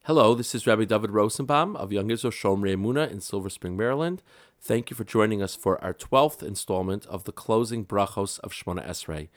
Hello, this is Rabbi David Rosenbaum of Young Israel Shomrei Emunah in Silver Spring, Maryland. Thank you for joining us for our 12th installment of the closing brachos of Shemona Esrei.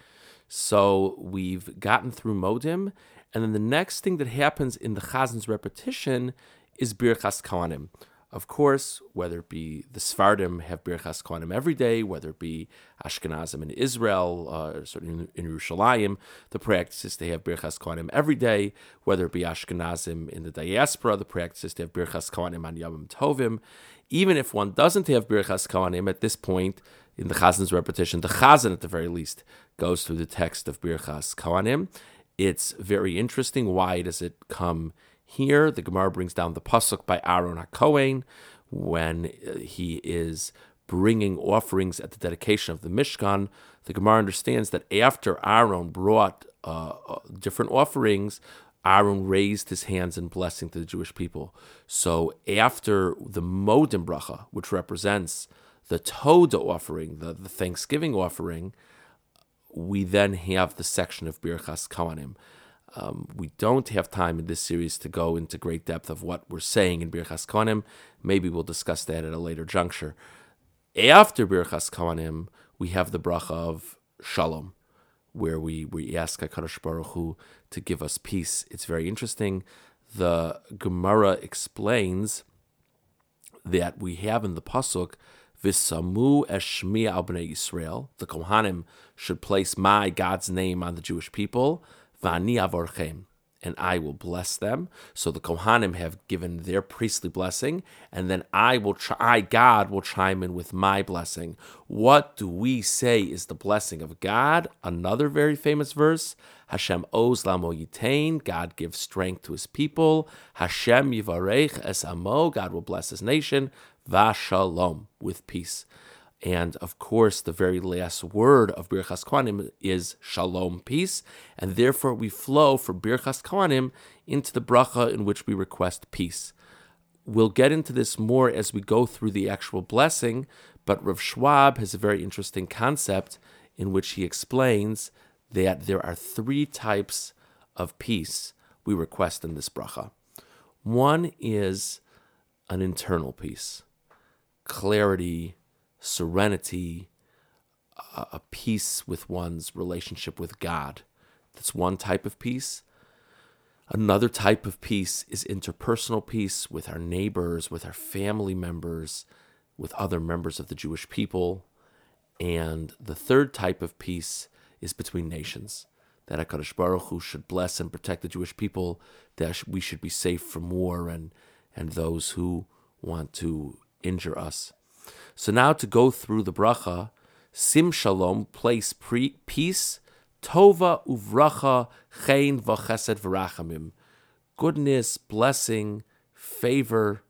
So we've gotten through Modim, and then the next thing that happens in the Chazin's repetition is Birchas Kohanim. Of course, whether it be the Sfardim have Birchas Kohanim every day, whether it be Ashkenazim in Israel, certainly in Yerushalayim, the practice is to have Birchas Kohanim every day, whether it be Ashkenazim in the diaspora, the practice is to have Birchas Kohanim on Yom Tovim. Even if one doesn't have Birchas Kohanim at this point, in the Chazin's repetition, the Chazan at the very least goes through the text of Birchas Kohanim. It's very interesting. Why does it come here? The Gemara brings down the pasuk by Aaron HaKohen when he is bringing offerings at the dedication of the Mishkan. The Gemara understands that after Aaron brought different offerings, Aaron raised his hands in blessing to the Jewish people. So after the Modim bracha, which represents the Toda offering, the Thanksgiving offering, we then have the section of Birchas Kohanim. We don't have time in this series to go into great depth of what we're saying in Birchas Kohanim. Maybe we'll discuss that at a later juncture. After Birchas Kohanim, we have the bracha of Shalom, where we ask HaKadosh Baruch Hu to give us peace. It's very interesting. The Gemara explains that we have in the pasuk, V'samu eshmi al bnei Yisrael. The Kohanim should place my, God's name, on the Jewish people. V'ani avorchem, and I will bless them. So the Kohanim have given their priestly blessing, and then God, will chime in with my blessing. What do we say is the blessing of God? Another very famous verse, Hashem oz lamo yitain, God gives strength to his people. Hashem yivarech es amo, God will bless his nation. Vashalom, with peace. And of course, the very last word of Birchas Kohanim is Shalom, peace, and therefore we flow from Birchas Kohanim into the bracha in which we request peace. We'll get into this more as we go through the actual blessing, but Rav Schwab has a very interesting concept in which he explains that there are three types of peace we request in this bracha. One is an internal peace, clarity, serenity, a peace with one's relationship with God. That's one type of peace. Another type of peace is interpersonal peace with our neighbors, with our family members, with other members of the Jewish people. And the third type of peace is between nations, that HaKadosh Baruch Hu should bless and protect the Jewish people, that we should be safe from war and those who want to injure us. So now to go through the bracha, Sim Shalom, place peace, Tova uvracha, Chen v'chesed v'rachamim, goodness, blessing, favor,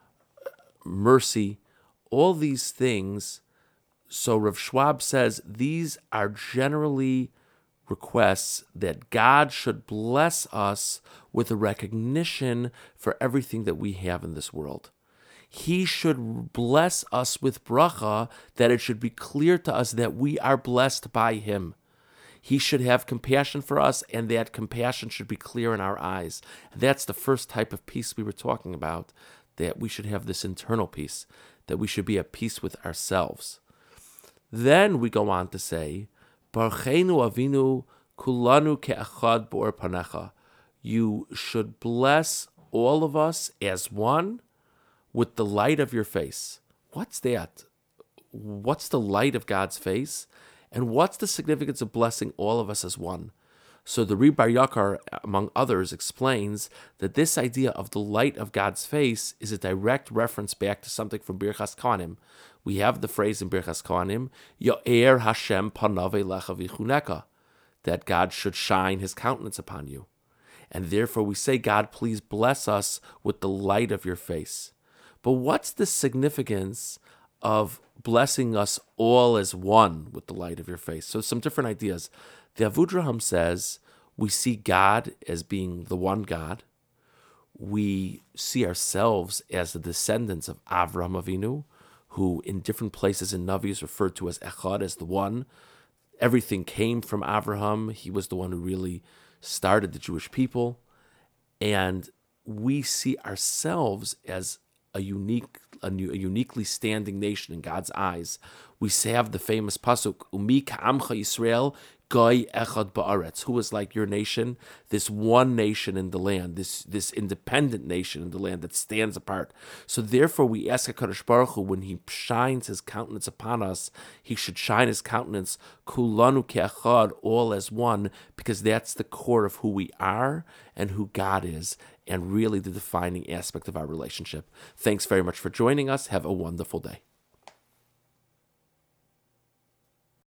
mercy, all these things. So Rav Schwab says these are generally requests that God should bless us with a recognition for everything that we have in this world. He should bless us with bracha, that it should be clear to us that we are blessed by him. He should have compassion for us, and that compassion should be clear in our eyes. And that's the first type of peace we were talking about, that we should have this internal peace, that we should be at peace with ourselves. Then we go on to say, Barchenu Avinu kulanu ke'achad b'or panecha. You should bless all of us as one with the light of your face. What's that? What's the light of God's face? And what's the significance of blessing all of us as one? So the Rebbe Bar Yakar, among others, explains that this idea of the light of God's face is a direct reference back to something from Birchas Kohanim. We have the phrase in Birchas Kohanim, Yo'er Hashem panav elecha v'chuneka, that God should shine his countenance upon you. And therefore we say, God, please bless us with the light of your face. But what's the significance of blessing us all as one with the light of your face? So some different ideas. The Avudraham says we see God as being the one God. We see ourselves as the descendants of Avraham Avinu, who in different places in Navi is referred to as Echad, as the one. Everything came from Avraham. He was the one who really started the Jewish people. And we see ourselves as a uniquely standing nation in God's eyes. We have the famous pasuk, "Umi ka'amcha Yisrael, goy echad ba'aretz," who is like your nation, this one nation in the land, this independent nation in the land that stands apart. So therefore, we ask HaKadosh Baruch Hu, when He shines His countenance upon us, He should shine His countenance kulanu ke'echad, all as one, because that's the core of who we are and who God is, and really the defining aspect of our relationship. Thanks very much for joining us. Have a wonderful day.